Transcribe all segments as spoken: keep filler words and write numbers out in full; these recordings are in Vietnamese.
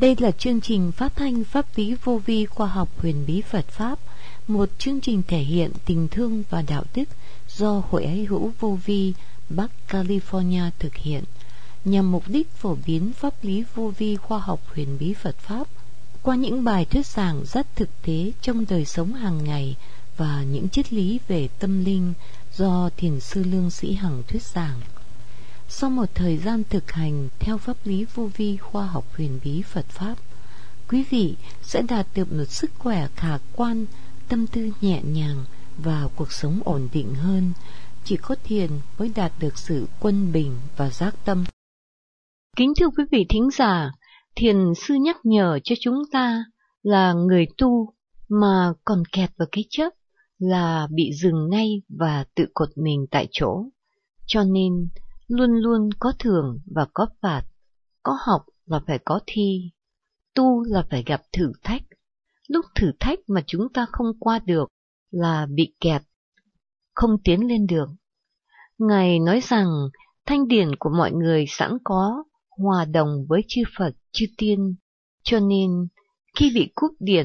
Đây là chương trình phát thanh pháp lý vô vi khoa học huyền bí Phật Pháp, một chương trình thể hiện tình thương và đạo đức do Hội Ái Hữu Vô Vi Bắc California thực hiện, nhằm mục đích phổ biến pháp lý vô vi khoa học huyền bí Phật Pháp qua những bài thuyết giảng rất thực tế trong đời sống hàng ngày và những triết lý về tâm linh do Thiền sư Lương Sĩ Hằng thuyết giảng. Sau một thời gian thực hành theo pháp lý vô vi khoa học huyền bí Phật Pháp, quý vị sẽ đạt được một sức khỏe khả quan, tâm tư nhẹ nhàng và cuộc sống ổn định hơn. Chỉ có thiền mới đạt được sự quân bình và giác tâm. Kính thưa quý vị thính giả, Thiền sư nhắc nhở cho chúng ta là người tu mà còn kẹt vào cái chấp là bị dừng ngay và tự cột mình tại chỗ. Cho nên luôn luôn có thưởng và có phạt, có học là phải có thi, tu là phải gặp thử thách. Lúc thử thách mà chúng ta không qua được là bị kẹt, không tiến lên được. Ngài nói rằng thanh điển của mọi người sẵn có, hòa đồng với chư Phật, chư Tiên, cho nên khi bị cúp điển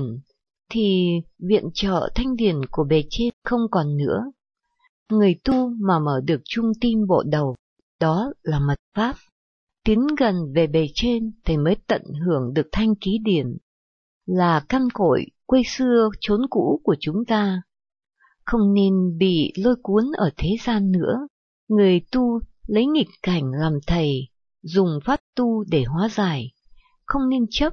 thì viện trợ thanh điển của bề trên không còn nữa. Người tu mà mở được trung tim bộ đầu, đó là mật pháp. Tiến gần về bề trên thì mới tận hưởng được thanh ký điển, là căn cội quê xưa chốn cũ của chúng ta. Không nên bị lôi cuốn ở thế gian nữa. Người tu lấy nghịch cảnh làm thầy, dùng pháp tu để hóa giải. Không nên chấp,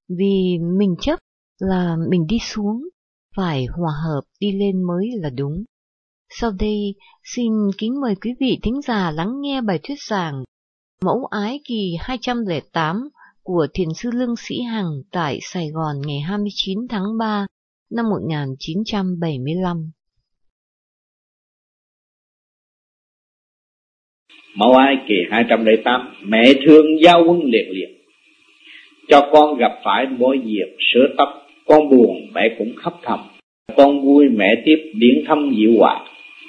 vì mình chấp là mình đi xuống, phải hòa hợp đi lên mới là đúng. Sau đây, xin kính mời quý vị thính giả lắng nghe bài thuyết giảng Mẫu Ái kỳ hai trăm lẻ tám của Thiền sư Lương Sĩ Hằng tại Sài Gòn ngày hai mươi chín tháng ba năm một nghìn chín trăm bảy mươi lăm. Mẫu Ái kỳ hai trăm lẻ tám. Mẹ thương giao huấn liệt liệt, cho con gặp phải mỗi việc sửa tóc. Con buồn mẹ cũng khóc thầm, con vui mẹ tiếp điển thâm dịu hòa.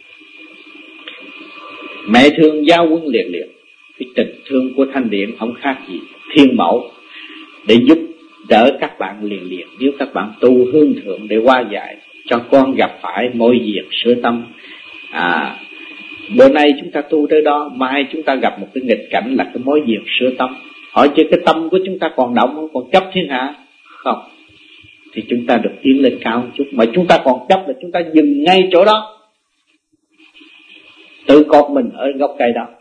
Mẹ thương giao huấn liệt liệt, cái tình thương của thanh điển không khác gì thiên mẫu để giúp đỡ các bạn liền liền. Nếu các bạn tu hương thượng để hóa giải, cho con gặp phải mỗi việc sửa tâm. À, bữa nay chúng ta tu tới đó, mai chúng ta gặp một cái nghịch cảnh là cái mối việc sửa tâm. Hỏi chứ cái tâm của chúng ta còn động không, còn chấp thiên hạ không, thì chúng ta được tiến lên cao một chút. Mà chúng ta còn chấp là chúng ta dừng ngay chỗ đó, tự cột mình ở gốc cây đó.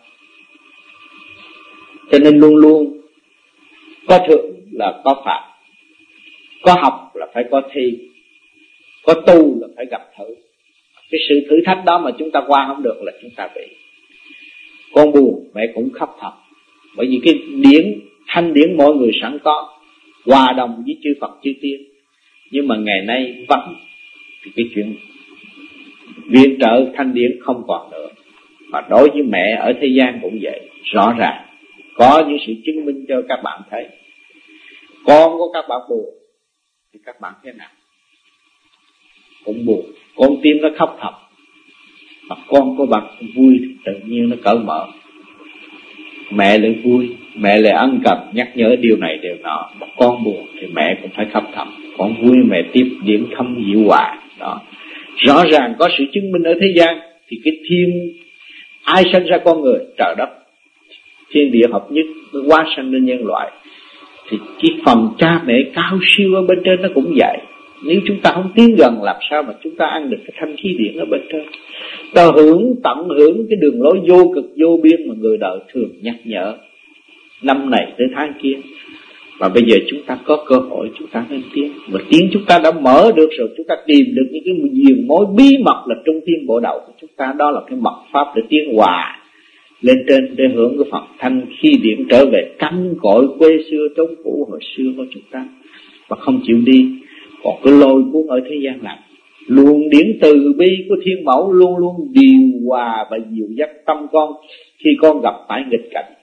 Cho nên luôn luôn có thượng là có phạt, có học là phải có thi, có tu là phải gặp thử. Cái sự thử thách đó mà chúng ta qua không được là chúng ta bị. Con buồn mẹ cũng khóc thầm, bởi vì cái điển thanh điển mọi người sẵn có, hòa đồng với chư Phật chư Tiên. Nhưng mà ngày nay vắng, thì cái chuyện viện trợ thanh điển không còn nữa. Mà đối với mẹ ở thế gian cũng vậy, rõ ràng có những sự chứng minh cho các bạn thấy. Con của các bạn buồn thì các bạn thế nào cũng buồn, con tim nó khóc thầm. Mà con của bạn vui thì tự nhiên nó cởi mở, mẹ lại vui, mẹ lại ân cần nhắc nhở điều này điều nọ. Mà con buồn thì mẹ cũng phải khóc thầm, con vui mẹ tiếp điểm thâm dịu hòa. Đó, rõ ràng có sự chứng minh ở thế gian. Thì cái thiên, ai sinh ra con người, trời đất thiên địa hợp nhất mới hóa sanh lên nhân loại. Thì cái phần cha mẹ cao siêu ở bên trên nó cũng vậy. Nếu chúng ta không tiến gần, làm sao mà chúng ta ăn được cái thanh khí điển ở bên trên. Ta hưởng, tận hưởng cái đường lối vô cực vô biên mà người đời thường nhắc nhở năm này tới tháng kia. Và bây giờ chúng ta có cơ hội, chúng ta nên tiến. Mà tiến chúng ta đã mở được rồi, chúng ta tìm được những cái diền mối bí mật là trung thiên bộ đầu của chúng ta. Đó là cái mật pháp để tiến hòa lên trên, để hưởng cái phần thanh khí điển trở về căn cội quê xưa trốn cũ hồi xưa của chúng ta. Và không chịu đi, còn cứ lôi cuốn ở thế gian này. Luồng điển từ bi của thiên mẫu luôn luôn điều hòa và dìu dắt tâm con khi con gặp phải nghịch cảnh.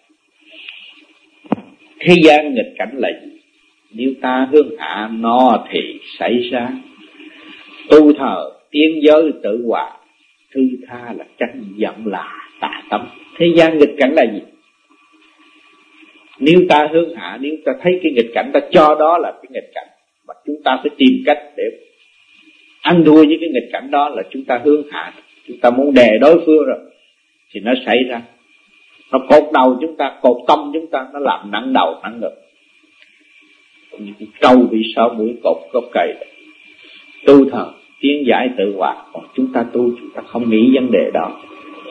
Thế gian nghịch cảnh là gì? Nếu ta hướng hạ nó thì xảy ra. Tu thờ tiên giới tự hòa, thư tha là tranh giận là tà tâm. Thế gian nghịch cảnh là gì? Nếu ta hướng hạ, nếu ta thấy cái nghịch cảnh, ta cho đó là cái nghịch cảnh, mà chúng ta phải tìm cách để ăn thua với cái nghịch cảnh đó là chúng ta hướng hạ. Chúng ta muốn đè đối phương rồi thì nó xảy ra, nó cột đầu chúng ta, cột tâm chúng ta, nó làm nặng đầu nặng ngực. Những cái trâu bị sáu mũi cột gốc cây. Tu thần tiến giải tự hòa, còn chúng ta tu chúng ta không nghĩ vấn đề đó.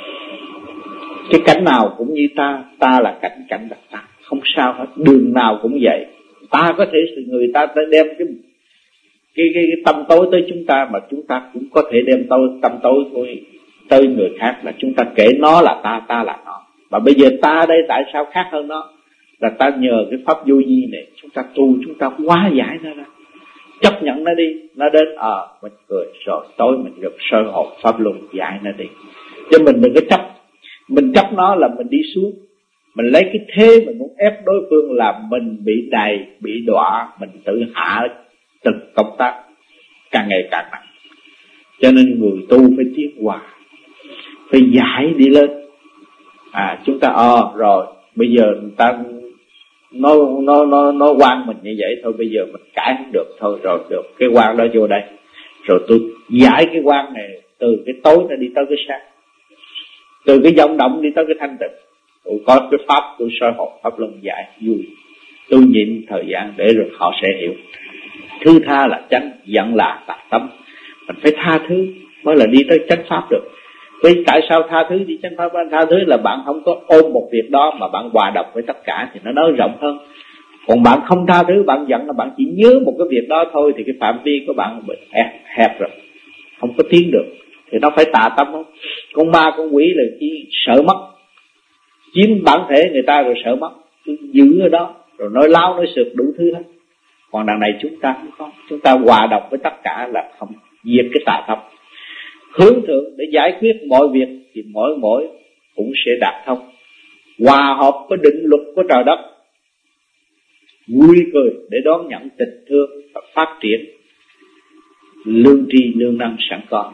Cái cảnh nào cũng như ta, ta là cảnh, cảnh là ta, không sao hết. Đường nào cũng vậy. Ta có thể người ta đem cái cái cái, cái tâm tối tới chúng ta, mà chúng ta cũng có thể đem tối tâm tối tới, tới người khác, là chúng ta kể nó là ta, ta là nó. Mà bây giờ ta đây tại sao khác hơn nó? Là ta nhờ cái pháp vô vi này, chúng ta tu, chúng ta hóa giải nó ra, chấp nhận nó đi, nó đến ờ à, mình cười rồi tối mình được sơ hồn pháp luân giải nó đi. Chứ mình đừng có chấp, mình chấp nó là mình đi xuống, mình lấy cái thế mình muốn ép đối phương là mình bị đầy, bị đọa, mình tự hạ từng công tác càng ngày càng nặng. Cho nên người tu phải tiến hòa, phải giải đi lên. À chúng ta ờ à, rồi bây giờ người ta nó nó nó nó quan mình như vậy thôi, bây giờ mình cãi không được thôi, rồi được cái quan đó vô đây, rồi tôi giải cái quan này từ cái tối nó đi tới cái sáng, từ cái vọng động đi tới cái thanh tịnh. Tôi có cái pháp tôi soi hồn pháp luân giải vui, tôi nhịn thời gian để rồi họ sẽ hiểu. Thứ tha là chánh, giận là tà tâm. Mình phải tha thứ mới là đi tới chánh pháp được. Vì tại sao tha thứ đi chánh pháp? Tha thứ là bạn không có ôm một việc đó mà bạn hòa đồng với tất cả thì nó nói rộng hơn. Còn bạn không tha thứ, bạn giận là bạn chỉ nhớ một cái việc đó thôi, thì cái phạm vi của bạn bị hẹp, hẹp rồi, không có tiến được. Thì nó phải tà tâm không? Con ma con quỷ là chỉ sợ mất, chiếm bản thể người ta rồi sợ mất, cứ giữ ở đó rồi nói láo nói sượt đủ thứ hết. Còn đằng này chúng ta không có, chúng ta hòa đồng với tất cả là không diệt cái tà tâm, hướng thượng để giải quyết mọi việc thì mỗi mỗi cũng sẽ đạt thông, hòa hợp với định luật của trời đất, vui cười để đón nhận tình thương và phát triển lương tri lương năng sẵn có.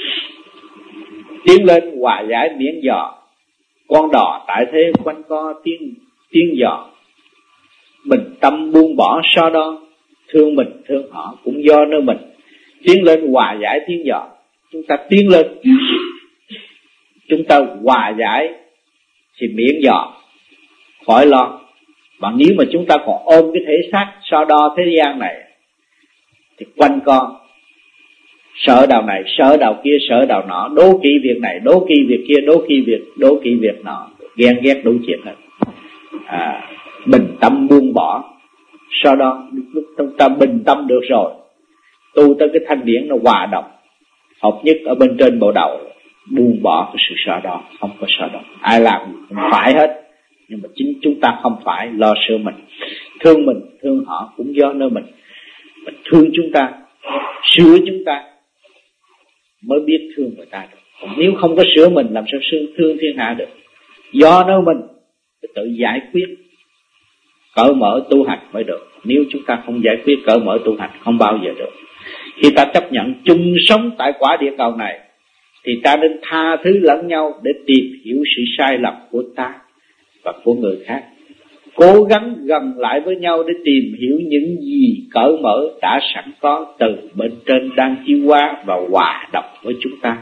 Tiến lên hòa giải miễn dò, con đò tại thế quanh co tiến tiến dò. Bình tâm buông bỏ so đo, thương mình thương họ cũng do nơi mình. Tiến lên hòa giải tiến dò, chúng ta tiến lên, chúng ta hòa giải thì miễn dò, khỏi lo. Mà nếu mà chúng ta còn ôm cái thể xác so đo thế gian này thì quanh co, sợ đầu này, sợ đầu kia, sợ đầu nọ, đố kỵ việc này, đố kỵ việc kia, đố kỵ việc, đố kỵ việc nọ, ghen ghét đủ chuyện hết. À, bình tâm buông bỏ so đo, lúc chúng ta bình tâm được rồi, tu tới cái thanh điển nó hòa đồng hợp nhất ở bên trên bộ đầu, buông bỏ cái sự so đo, không có so đo. Ai làm cũng phải hết, nhưng mà chính chúng ta không phải lo sửa mình. Thương mình thương họ cũng do nơi mình. Mình thương chúng ta, sửa chúng ta mới biết thương người ta được. Còn nếu không có sửa mình làm sao thương thiên hạ được? Do nơi mình tự giải quyết, cởi mở tu hành mới được. Nếu chúng ta không giải quyết cởi mở tu hành không bao giờ được. Khi ta chấp nhận chung sống tại quả địa cầu này thì ta nên tha thứ lẫn nhau để tìm hiểu sự sai lầm của ta và của người khác. Cố gắng gần lại với nhau để tìm hiểu những gì cởi mở đã sẵn có từ bên trên đang chiếu qua và hòa đồng với chúng ta.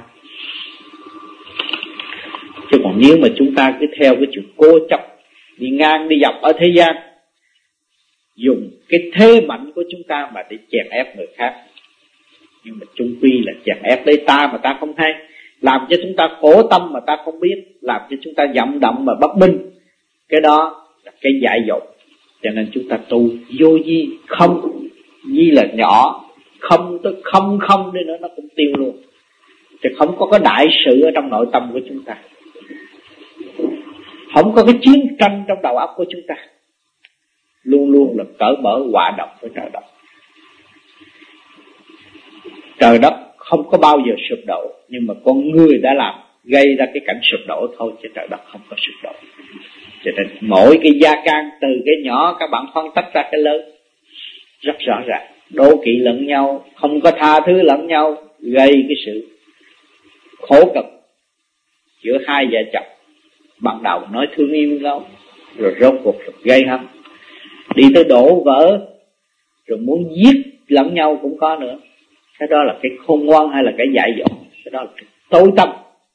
Chứ còn nếu mà chúng ta cứ theo cái chuyện cố chấp, đi ngang đi dọc ở thế gian, dùng cái thế mạnh của chúng ta mà để chèn ép người khác, nhưng mà chung quy là chèn ép lấy ta mà ta không hay, làm cho chúng ta khổ tâm mà ta không biết, làm cho chúng ta vọng động mà bất minh. Cái đó là cái dại dột. Cho nên chúng ta tu vô vi, không vi là nhỏ, không tới không không đi nữa nó cũng tiêu luôn. Thì không có cái đại sự ở trong nội tâm của chúng ta, không có cái chiến tranh trong đầu óc của chúng ta, luôn luôn là cởi mở hòa đồng với trời đất. Trời đất không có bao giờ sụp đổ, nhưng mà con người đã làm gây ra cái cảnh sụp đổ thôi, chứ trời đất không có sụp đổ. Cho nên mỗi cái gia can từ cái nhỏ các bạn phân tách ra cái lớn rất rõ ràng. Đố kỵ lẫn nhau, không có tha thứ lẫn nhau, gây cái sự khổ cực giữa hai vợ chồng. Ban đầu nói thương yêu nhau, rồi rốt cuộc gây hấn, đi tới đổ vỡ, rồi muốn giết lẫn nhau cũng có nữa. Cái đó là cái khôn ngoan hay là cái dại dột? Cái đó là cái tối tâm.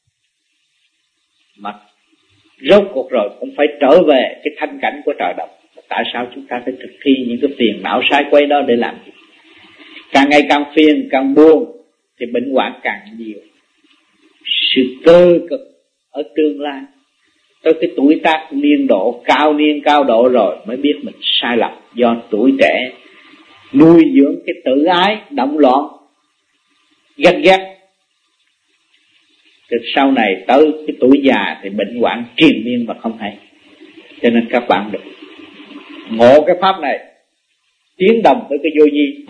Mà rốt cuộc rồi cũng phải trở về cái thanh cảnh của trời đất. Tại sao chúng ta phải thực thi những cái phiền não sai quay đó để làm gì? Càng ngày càng phiền, càng buồn thì bệnh hoạn càng nhiều. Sự cơ cực ở tương lai, tới cái tuổi tác niên độ cao niên cao độ rồi mới biết mình sai lầm, do tuổi trẻ nuôi dưỡng cái tự ái động loạn ganh ghét. Từ sau này tới cái tuổi già thì bệnh hoạn triền miên mà không hay. Cho nên các bạn được ngộ cái pháp này, tiến đồng với cái vô vi,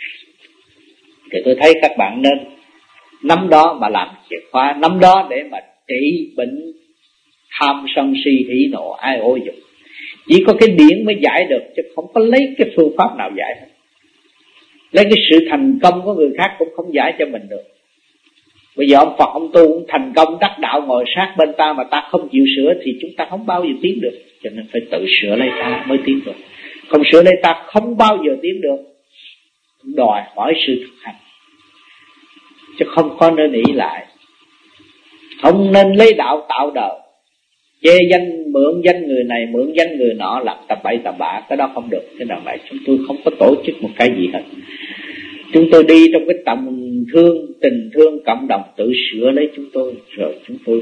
thì tôi thấy các bạn nên nắm đó mà làm chìa khóa, nắm đó để mà trị bệnh tham sân si hỉ nộ ai ô dục. Chỉ có cái điển mới giải được, chứ không có lấy cái phương pháp nào giải hết. Lấy cái sự thành công của người khác cũng không giải cho mình được. Bây giờ ông Phật ông tu cũng thành công đắc đạo ngồi sát bên ta mà ta không chịu sửa thì chúng ta không bao giờ tiến được. Cho nên phải tự sửa lấy ta mới tiến được. Không sửa lấy ta không bao giờ tiến được. Đòi hỏi sự thực hành, chứ không có nên ỷ lại. Không nên lấy đạo tạo đời, chê danh mượn danh người này mượn danh người nọ, làm tầm bậy tầm bạ. Cái đó không được. Cái nào vậy chúng tôi không có tổ chức một cái gì hết. Chúng tôi đi trong cái tầm thương, tình thương cộng đồng tự sửa lấy chúng tôi. Rồi chúng tôi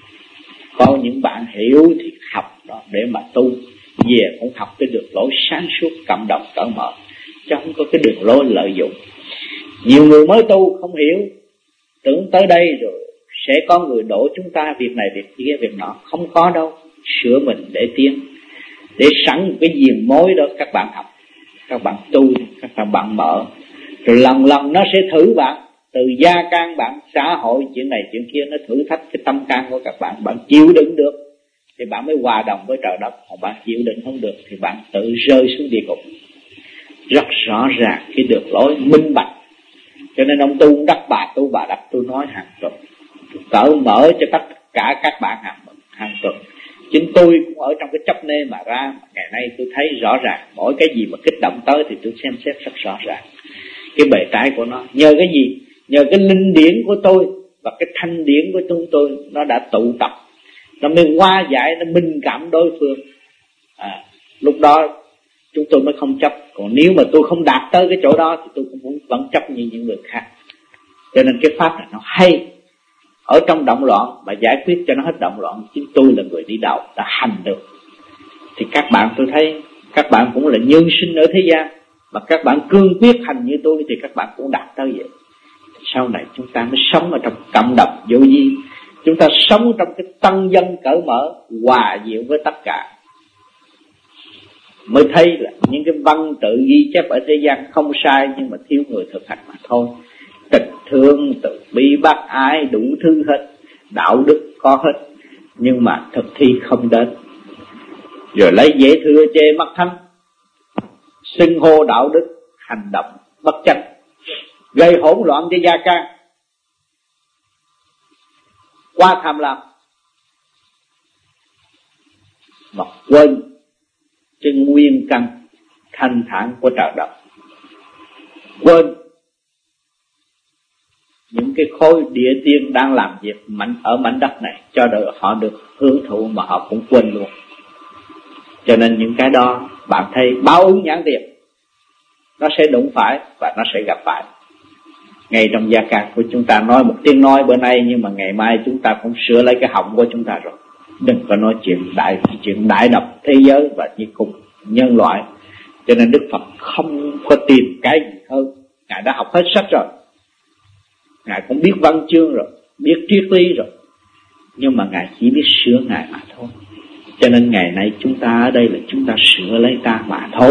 có những bạn hiểu thì học đó để mà tu, về cũng học cái đường lối sáng suốt cộng đồng cởi mở, chứ không có cái đường lối lợi dụng. Nhiều người mới tu không hiểu, tưởng tới đây rồi sẽ có người đổ chúng ta việc này việc kia việc nọ. Không có đâu. Sửa mình để tiến, để sẵn cái diền mối đó các bạn học, các bạn tu, các bạn mở. Rồi lần lần nó sẽ thử bạn, từ gia can bạn, xã hội, chuyện này chuyện kia, nó thử thách cái tâm can của các bạn. Bạn chịu đựng được thì bạn mới hòa đồng với trời đất. Còn bạn chịu đựng không được thì bạn tự rơi xuống địa ngục. Rất rõ ràng cái đường lối minh bạch. Cho nên ông tu đắc bà tu bà đắc, tôi nói hàng tuần, cởi mở cho tất cả các bạn hàng, hàng tuần. Chính tôi cũng ở trong cái chấp nê mà ra. Ngày nay tôi thấy rõ ràng, mỗi cái gì mà kích động tới thì tôi xem xét rất rõ ràng cái bề trái của nó. Nhờ cái gì? Nhờ cái linh điển của tôi và cái thanh điển của chúng tôi, nó đã tụ tập, nó mới hóa giải, nó minh cảm đối phương. À, lúc đó chúng tôi mới không chấp. Còn nếu mà tôi không đạt tới cái chỗ đó thì tôi cũng vẫn chấp như những người khác. Cho nên cái pháp này nó hay. Ở trong động loạn mà giải quyết cho nó hết động loạn, chính tôi là người đi đầu đã hành được. Thì các bạn, tôi thấy các bạn cũng là nhân sinh ở thế gian, mà các bạn cương quyết hành như tôi thì các bạn cũng đạt tới vậy. Sau này chúng ta mới sống ở trong cộng đồng vô vi, chúng ta sống trong cái tân dân cởi mở, hòa diệu với tất cả, mới thấy là những cái văn tự ghi chép ở thế gian không sai, nhưng mà thiếu người thực hành mà thôi. Tịch thương, từ bi, bác ái, đủ thứ hết, đạo đức có hết, nhưng mà thực thi không đến. Rồi lấy dễ thừa chê mắt thánh, xưng hô đạo đức, hành động bất chánh, gây hỗn loạn cho gia can, qua tham lam, mà quên chân nguyên căn thanh thản của trời đất, quên những cái khối địa tiên đang làm việc mạnh ở mảnh đất này, cho đời họ được hưởng thụ mà họ cũng quên luôn. Cho nên những cái đó bạn thấy báo ứng nhãn tiền, nó sẽ đụng phải và nó sẽ gặp phải. Ngay trong gia can của chúng ta nói một tiếng nói bữa nay, nhưng mà ngày mai chúng ta cũng sửa lấy cái họng của chúng ta rồi. Đừng có nói chuyện đại chuyện đại độc thế giới và như cùng nhân loại. Cho nên Đức Phật không có tìm cái gì hơn. Ngài đã học hết sách rồi, Ngài cũng biết văn chương rồi, biết triết lý rồi, nhưng mà Ngài chỉ biết sửa Ngài mà thôi. Cho nên ngày nay chúng ta ở đây là chúng ta sửa lấy ta mà thôi.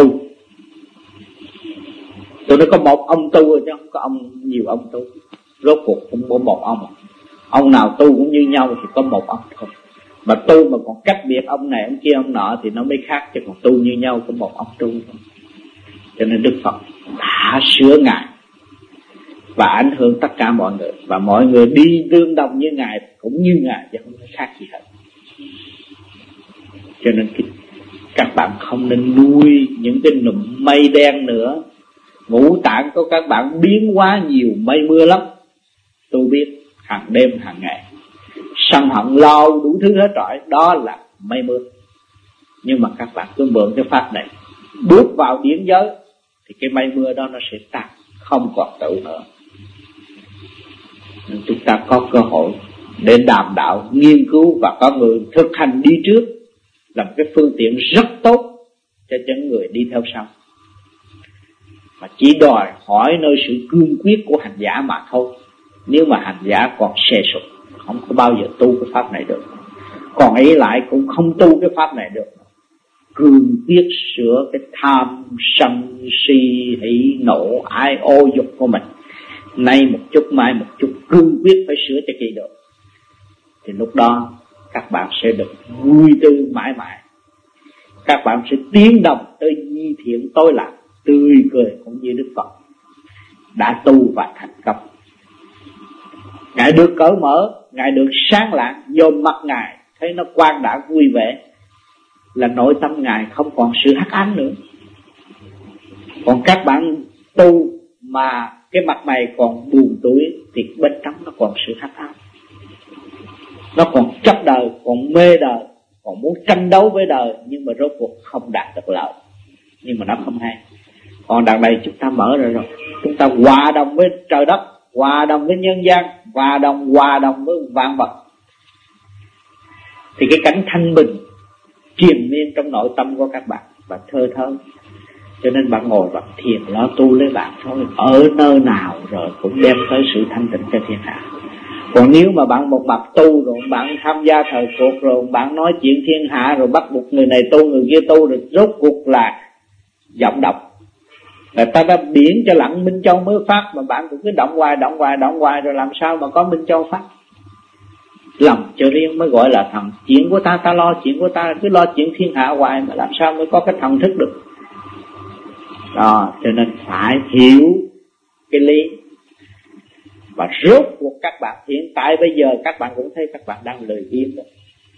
Tôi nói có một ông tu chứ không có ông nhiều ông tu. Rốt cuộc cũng có một ông. Ông nào tu cũng như nhau thì có một ông thôi. Mà tu mà còn cách biệt ông này ông kia ông nọ thì nó mới khác, chứ còn tu như nhau có một ông tu thôi. Cho nên Đức Phật đã sửa Ngài và ảnh hưởng tất cả mọi người, và mọi người đi tương đồng như Ngài cũng như Ngài, chứ không có khác gì hết. Cho nên cái, Các bạn không nên nuôi những cái nụm mây đen nữa. Ngũ tạng của các bạn biến hóa nhiều mây mưa lắm. Tôi biết hàng đêm hàng ngày sân hận lo đủ thứ hết trọi, đó là mây mưa. Nhưng mà các bạn cứ mượn cái pháp này, bước vào điển giới thì cái mây mưa đó nó sẽ tan, không còn tụ nữa. Nên chúng ta có cơ hội để đàm đạo, nghiên cứu và có người thực hành đi trước, là một cái phương tiện rất tốt cho những người đi theo sau. Mà chỉ đòi hỏi nơi sự cương quyết của hành giả mà thôi. Nếu mà hành giả còn sề sụt, không có bao giờ tu cái pháp này được. Còn ý lại cũng không tu cái pháp này được. Cương quyết sửa cái tham, sân, si, hỉ, nộ, ái, ô dục của mình. Nay một chút, mai một chút, cương quyết phải sửa cho kỹ được. Thì lúc đó các bạn sẽ được vui tươi mãi mãi. Các bạn sẽ tiến đồng tới nhi thiện tối lạc, tươi cười cũng như Đức Phật đã tu và thành công. Ngài được cởi mở, Ngài được sáng lạng, vô mặt Ngài thấy nó quang đãng vui vẻ, là nội tâm Ngài không còn sự hắc ám nữa. Còn các bạn tu mà cái mặt mày còn buồn tủi thì bên trong nó còn sự hắc ám. Nó còn chấp đời, còn mê đời, còn muốn tranh đấu với đời, nhưng mà rốt cuộc không đạt được lợi. Nhưng mà nó không hay. Còn đằng này chúng ta mở ra rồi, chúng ta hòa đồng với trời đất, hòa đồng với nhân gian, hòa đồng hòa đồng với vạn vật, thì cái cảnh thanh bình triền miên trong nội tâm của các bạn và thơ thớ. Cho nên bạn ngồi bạn thiền lo tu lấy bạn thôi, ở nơi nào rồi cũng đem tới sự thanh tịnh cho thiên hạ. Còn nếu mà bạn một mặt tu rồi bạn tham gia thời cuộc, rồi bạn nói chuyện thiên hạ, rồi bắt buộc người này tu người kia tu, rồi rốt cuộc là vọng động. Người ta đã biển cho lặng Minh Châu mới phát, mà bạn cũng cứ động hoài động hoài động hoài, rồi làm sao mà có Minh Châu phát. Lòng cho riêng mới gọi là thần. Chuyện của ta ta lo chuyện của ta, cứ lo chuyện thiên hạ hoài mà làm sao mới có cái thần thức được. Đó, cho nên phải hiểu cái lý. Và rốt cuộc các bạn hiện tại bây giờ các bạn cũng thấy các bạn đang lười biếng rồi.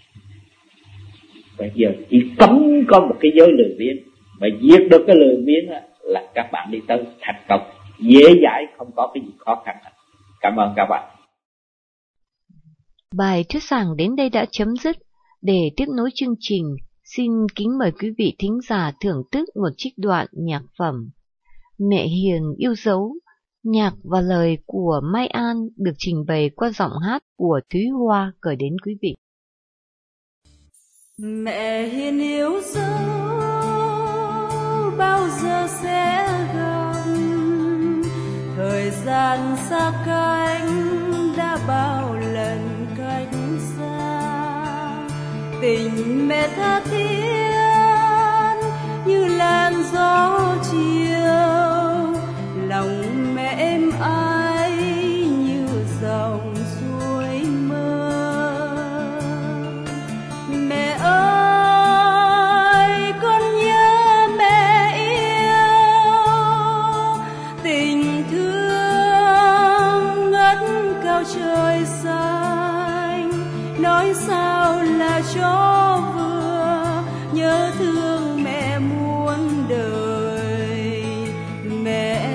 Bây giờ chỉ cấm có một cái giới lười biếng, mà diệt được cái lười biếng là các bạn đi tới thành công dễ dãi, không có cái gì khó khăn. Cảm ơn các bạn. Bài thuyết giảng đến đây đã chấm dứt. Để tiếp nối chương trình, xin kính mời quý vị thính giả thưởng thức một trích đoạn nhạc phẩm Mẹ Hiền Yêu Dấu, nhạc và lời của Mai An được trình bày qua giọng hát của Thúy Hoa gửi đến quý vị. Mẹ hiền yêu dấu, bao giờ sẽ gần? Thời gian xa cách đã bao lần cách xa. Tình mẹ tha thiết như làn gió chiều, lòng mẹ êm ái như dòng suối mơ. Mẹ ơi, con nhớ mẹ yêu, tình thương ngất cao trời xanh. Nói sao là cho vừa, nhớ thương mẹ muôn đời. Mẹ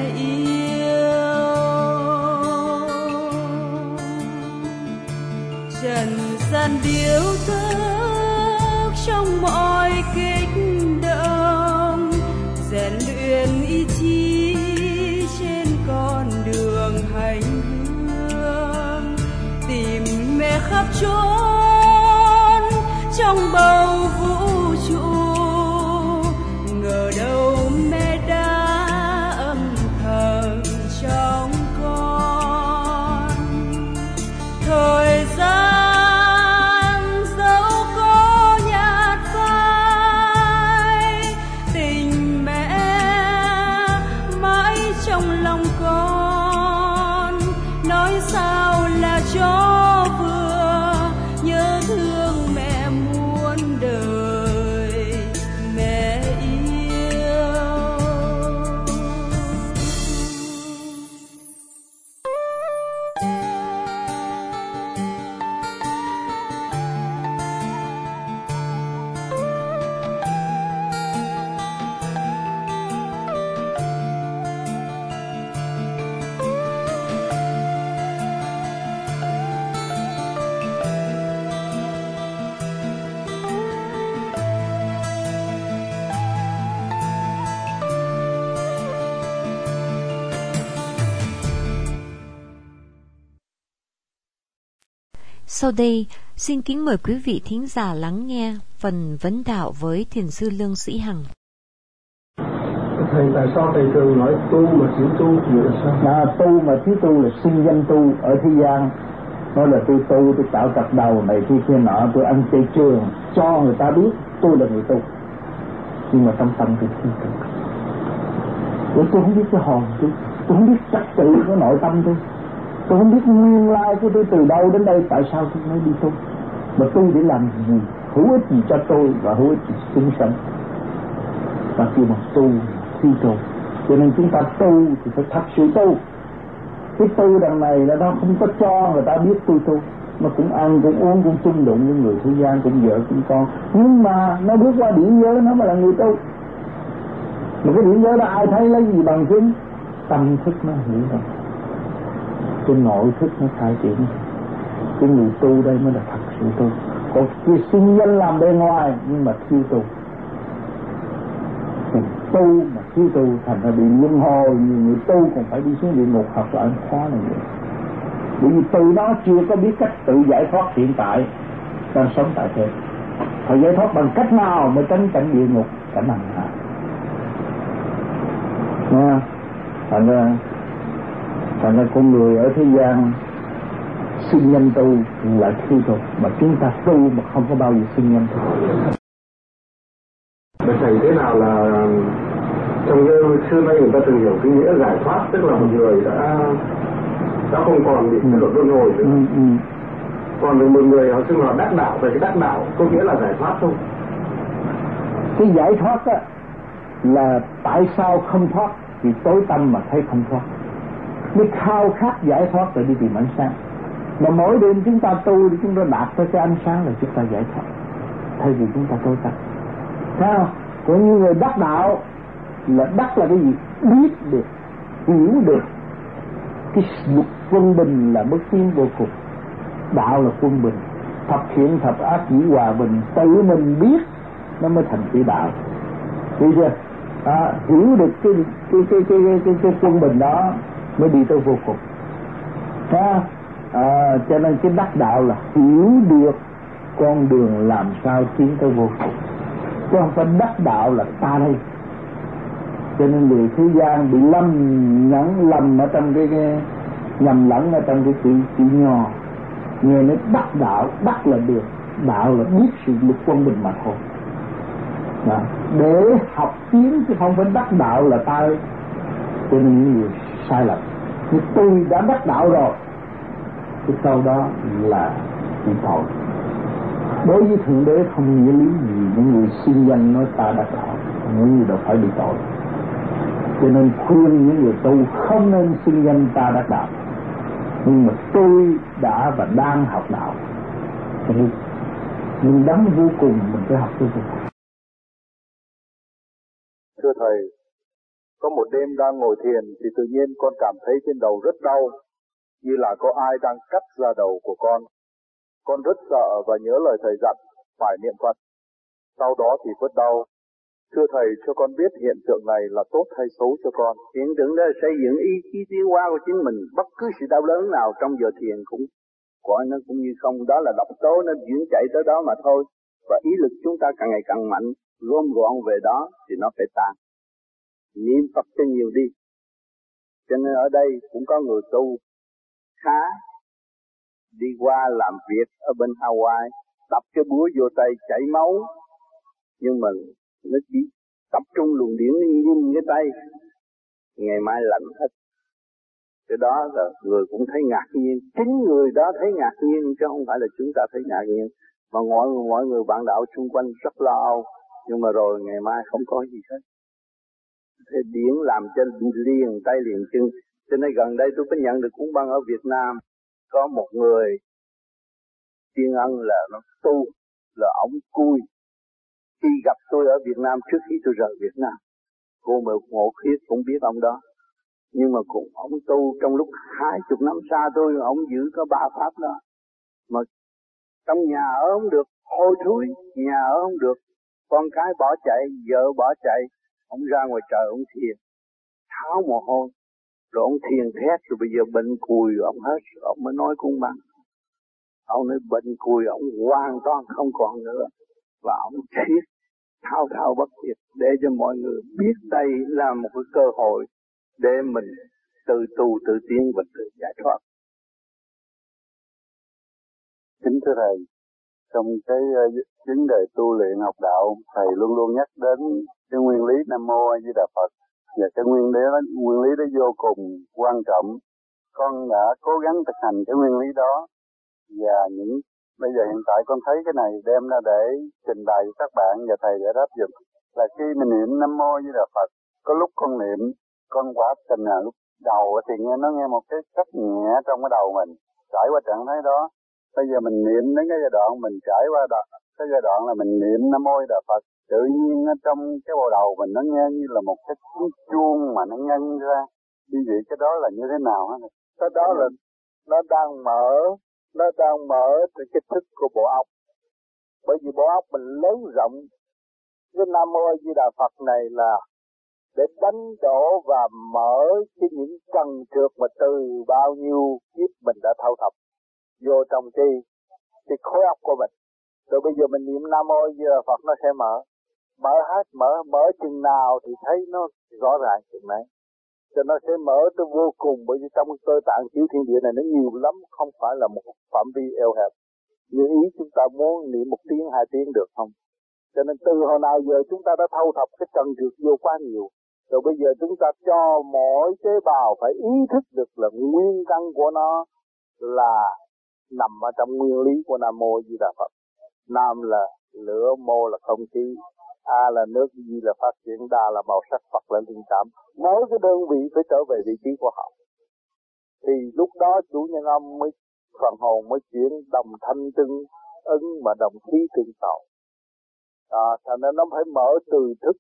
trần gian điêu thức trong mọi kích động, rèn luyện ý chí trên con đường hành hương. Tìm mẹ khắp chốn trong bầu vũ trụ, ngờ đâu mẹ đã âm thầm trong con. Thời gian dẫu có nhạt phai, tình mẹ mãi trong lòng con. Nói sao là cho vừa, nhớ thương mẹ muôn Sau đây, xin kính mời quý vị thính giả lắng nghe phần vấn đạo với Thiền sư Lương Sĩ Hằng. Thầy, tại sao thầy thường nói tu mà thiếu tu thì là sao? À, tu mà thiếu tu là sinh danh tu ở thế gian. Nói là tôi tu, tôi tạo tập đầu này kia kia nọ, tôi ăn chay trường, cho người ta biết tôi là người tu. Nhưng mà trong tâm tôi thiếu tu. Tôi không biết cái hồn tôi, tôi không biết trật tự của nội tâm tôi, tôi không biết nguyên lai của tôi từ đâu đến đây, tại sao tôi mới đi tu. Mà tu để làm gì, hữu ích gì cho tôi và hữu ích gì chúng sanh. Và khi mà tu phi tu, cho nên chúng ta tu thì phải thật sự tu. Cái tu đằng này là nó không có cho người ta biết tôi tu, nó cũng ăn cũng uống cũng chung đụng với người thế gian, cũng vợ cũng con, nhưng mà nó bước qua điển giới nó mới là người tu. Mà cái điển giới đó ai thấy lấy gì bằng chứng? Tâm thức nó hiểu rồi, cái nội thức nó khai triển. Cái người tu đây mới là thật sự tu. Còn kia sinh danh làm bề ngoài nhưng mà thiếu tu. Tu mà thiếu tu thành ra bị luân hồi. Nhiều người tu còn phải đi xuống địa ngục học lại khó này vậy. Bởi vì từ đó chưa có biết cách tự giải thoát hiện tại đang sống tại thế. Phải giải thoát bằng cách nào mới tránh cảnh địa ngục, cảnh hành hạ. Nha. Thành ra thành ra con người ở thế gian sinh nhân tu là thiếu tu, mà chúng ta tu mà không có bao giờ sinh nhân tu. Vậy thầy, thế nào là trong như xưa nay người ta thường hiểu cái nghĩa giải thoát, tức là một người đã đã không còn bị cái luật luân hồi nữa. Ừ, ừ. Còn được một người họ xưng là đắc đạo, về cái đắc đạo có nghĩa là giải thoát không? Cái giải thoát á là tại sao không thoát vì tối tâm mà thấy không thoát. Mới khao khát giải thoát rồi đi tìm ánh sáng. Mà mỗi đêm chúng ta tu thì chúng ta đạt tới cái ánh sáng là chúng ta giải thoát, thay vì chúng ta tối tâm. Thấy không? Còn như người đắc đạo là đắc là cái gì? Biết được, hiểu được. Cái luật quân bình là bất tiến vô cùng. Đạo là quân bình, thập thiện thập ác dĩ hòa bình. Tự mình biết nó mới thành cái đạo. Hiểu chưa? À, hiểu được cái cái cái cái cái, cái, cái quân bình đó mới đi tới vô cùng. À, à, cho nên cái đắc đạo là hiểu được con đường làm sao tiến tới vô cùng. Chứ không phải đắc đạo là ta đây. Cho nên người thế gian bị lâm nhẫn lầm ở trong cái, cái nhầm lẫn ở trong cái chữ chữ nho. Nghe nói đắc đạo, đắc là được, đạo là biết sự luật quân bình mà thôi. Đó. Để học tiến chứ không phải đắc đạo là ta. Cho nên những người sai lầm. Nhưng tôi đã đắc đạo rồi, cái câu đó là bị tội. Đối với Thượng Đế không nghĩa lý gì những người xin danh nói ta đắc đạo, những người đó phải bị tội. Cho nên khuyên những người tu không nên xin danh ta đắc đạo. Nhưng mà tôi đã và đang học đạo, cho nên nhưng đắm vô cùng mình phải học vô cùng. Thưa Thầy, có một đêm đang ngồi thiền thì tự nhiên con cảm thấy trên đầu rất đau, như là có ai đang cắt ra đầu của con. Con rất sợ và nhớ lời Thầy dặn phải niệm Phật, sau đó thì bớt đau. Thưa Thầy, cho con biết hiện tượng này là tốt hay xấu cho con? Hiện tượng đó là xây dựng ý chí tiến hóa của chính mình. Bất cứ sự đau đớn nào trong giờ thiền cũng gọi nó cũng như không. Đó là độc tố nó chuyển chạy tới đó mà thôi. Và ý lực chúng ta càng ngày càng mạnh, gom gọn về đó thì nó phải tan. Niệm Phật cho nhiều đi. Cho nên ở đây cũng có người tu khá đi qua làm việc ở bên Hawaii, tập cái búa vô tay chảy máu, nhưng mà nó chỉ tập trung luồng điển nhìn cái tay, ngày mai lạnh hết. Cái đó là người cũng thấy ngạc nhiên, chính người đó thấy ngạc nhiên chứ không phải là chúng ta thấy ngạc nhiên. Mà mọi mọi người bạn đạo xung quanh rất lo âu, nhưng mà rồi ngày mai không có gì hết. Thế điển làm cho liền tay liền chân. Cho nên gần đây tôi có nhận được cuốn băng ở Việt Nam, có một người tiên ân là nó tu, là ổng cui. Khi gặp tôi ở Việt Nam trước khi tôi rời Việt Nam, cô Mộc Ngộ Khiết cũng biết ông đó. Nhưng mà cũng ông tu trong lúc hai chục năm xa tôi, ông giữ có ba pháp đó. Mà trong nhà ở không được, hôi thối, nhà ở không được, con cái bỏ chạy, vợ bỏ chạy, ông ra ngoài trời ông thiền, tháo mồ hôi, rồi ông thiền thét, rồi bây giờ bệnh cùi ông hết, ông mới nói cũng bằng. Ông nói bệnh cùi ông hoàn toàn không còn nữa, và ông thiết thao thao bất tuyệt để cho mọi người biết đây là một cái cơ hội để mình tự tu tự tiến và tự giải thoát. Kính thưa thầy, trong cái vấn đề tu luyện học đạo, thầy luôn luôn nhắc đến cái nguyên lý Nam Mô A Di Đà Phật, và cái nguyên lý đó, nguyên lý đó vô cùng quan trọng. Con đã cố gắng thực hành cái nguyên lý đó, và những bây giờ hiện tại con thấy cái này đem ra để trình bày với các bạn, và thầy đã đáp dụng là khi mình niệm Nam Mô A Di Đà Phật, có lúc con niệm, con quả tình là lúc đầu thì nghe nó nghe một cái cách nhẹ trong cái đầu mình, trải qua trạng thái đó. Bây giờ mình niệm đến cái giai đoạn mình trải qua đoạn, cái giai đoạn là mình niệm Nam Mô A Di Đà Phật, tự nhiên ở trong cái bộ đầu mình nó nghe như là một cái tiếng chuông mà nó ngân ra. Như vậy cái đó là như thế nào hả? Cái đó là nó đang mở, nó đang mở cái thức của bộ óc. Bởi vì bộ óc mình lớn rộng. Cái Nam Mô A Di Đà Phật này là để đánh đổ và mở cái những trần trượt mà từ bao nhiêu kiếp mình đã thâu thập vô trong cái cái khối óc của mình. Rồi bây giờ mình niệm Nam Mô A Di Đà Phật nó sẽ mở, mở hết, mở mở chừng nào thì thấy nó rõ ràng chừng này. Cho nó sẽ mở tới vô cùng, bởi vì trong cơ tạng tiểu thiên địa này nó nhiều lắm, không phải là một phạm vi eo hẹp. Như ý chúng ta muốn niệm một tiếng, hai tiếng được không? Cho nên từ hồi nào giờ chúng ta đã thâu thập cái trần trượt vô quá nhiều. Rồi bây giờ chúng ta cho mỗi tế bào phải ý thức được là nguyên căn của nó là nằm ở trong nguyên lý của Nam Mô A Di Đà Phật. Nam là lửa, mô là không khí, A là nước, Di là phát triển, Đa là màu sắc, Phật là linh cảm. Mỗi cái đơn vị phải trở về vị trí của họ. Thì lúc đó chủ nhân âm mới, phần hồn mới chuyển đồng thanh tương ứng mà đồng khí tương tạo. À, thành nên nó phải mở từ thức.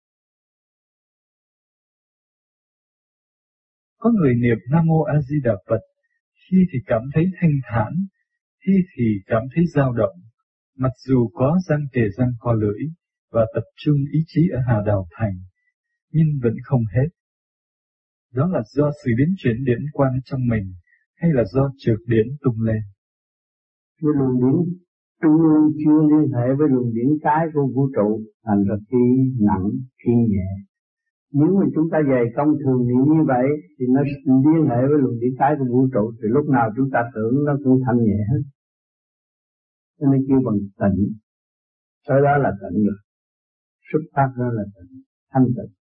Có người niệm Nam Mô A Di Đà Phật, khi thì cảm thấy thanh thản, khi thì cảm thấy dao động, mặc dù có răng kề răng co lưỡi và tập trung ý chí ở Hà Đào Thành, nhưng vẫn không hết. Đó là do sự biến chuyển điển quang trong mình, hay là do trượt điển tung lên? Cái luồng điển trung ương chưa liên hệ với luồng điển cái của vũ trụ, thành ra khi nặng, khi nhẹ. Nếu mà chúng ta dày công thường niệm như vậy thì nó liên hệ với luồng điển cái của vũ trụ, thì lúc nào chúng ta tưởng nó cũng thanh nhẹ hết. Cho nên kêu bằng tịnh. Tới đó là tịnh rồi. Xuất phát đó là tịnh, thanh tịnh.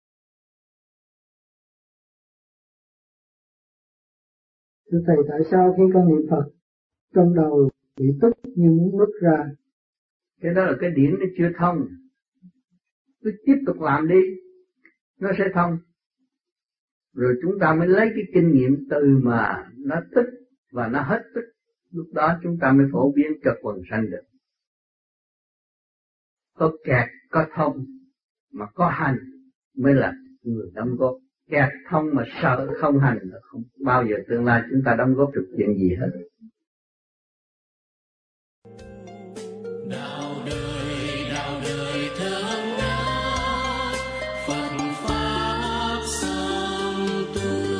Thưa Thầy, tại sao khi con niệm Phật trong đầu bị tức như muốn nứt ra? Cái đó là cái điển nó chưa thông. Cứ tiếp tục làm đi, nó sẽ thông. Rồi chúng ta mới lấy cái kinh nghiệm từ mà nó tức và nó hết tức. Lúc đó chúng ta mới phổ biến cho quần sanh được. Có kẹt, có thông, mà có hành mới là người đóng góp. Kẹt thông mà sợ không hành là không bao giờ tương lai chúng ta đóng góp được chuyện gì hết. Đạo đời, đạo đời thương ngát, Phật pháp song tu.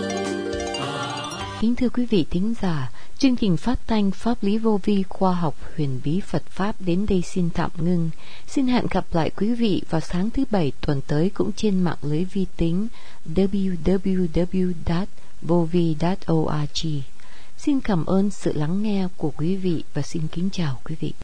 Kính thưa quý vị thính giả, chương trình phát thanh Pháp lý vô vi khoa học huyền bí Phật Pháp đến đây xin tạm ngưng. Xin hẹn gặp lại quý vị vào sáng thứ Bảy tuần tới cũng trên mạng lưới vi tính w w w chấm vovi chấm org. Xin cảm ơn sự lắng nghe của quý vị và xin kính chào quý vị.